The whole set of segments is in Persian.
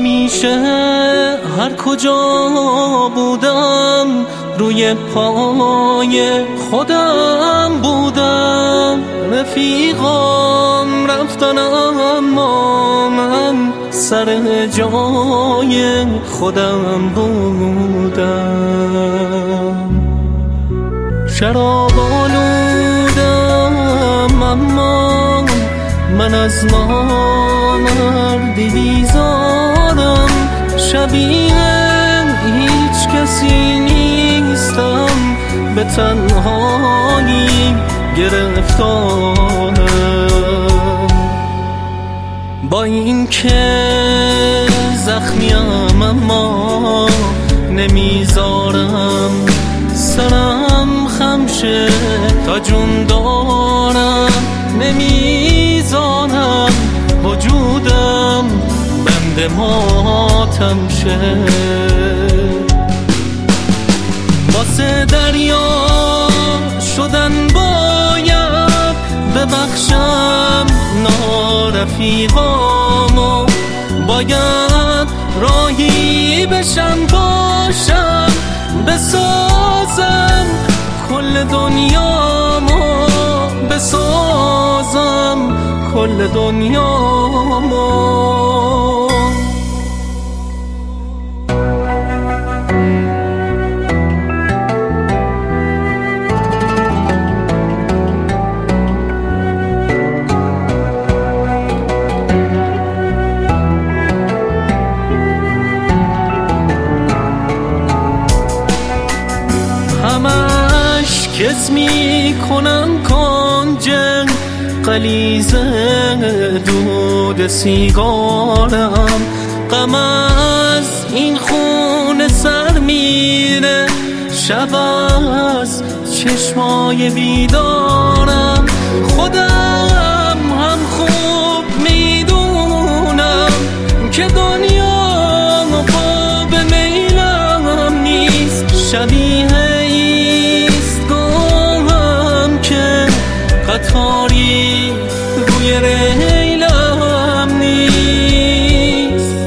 همیشه هر کجا بودم روی پای خودم بودم. رفیقام رفتن اما من سر جای خودم بودم. شراب آلودم اما من از نامردی بیزارم. شبیه هیچ کسی نیستم، به تنهایی گرفتارم. با این که زخمیم اما نمیذارم سرم خم شه تا جون دارم. نمیذارم وجودم بند ماتم شه. واسه دریا شدن باید ببخشم نارفیقامو. باید راهی بشم باشم بسازم کل دنیامو. بسازم کل دنیامو. همش کس میکنم کنجن قلیز دود سیگارم. غم از این خون سر میره شب از چشمای بیدارم. خودم هم خوب میدونم که دنیا با به میلم نیست. شبیه قطاری روی ریلم نیست.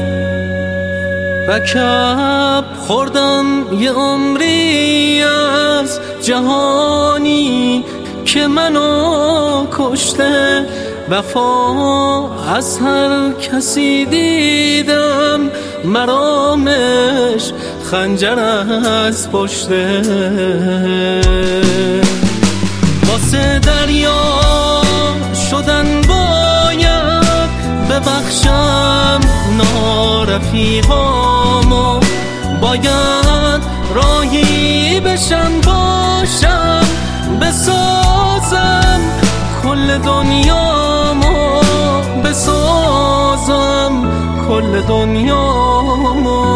رکب خوردم یه عمری از جهانی که منو کشته. وفا از هر کسی دیدم مرامش خنجر از پشته. واسه دریا شدن باید ببخشم نارفیقامو. باید راهی بشم باشم بسازم کل دنیامو. بسازم کل دنیامو.